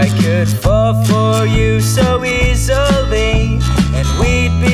I could fall for you so easily, and we'd be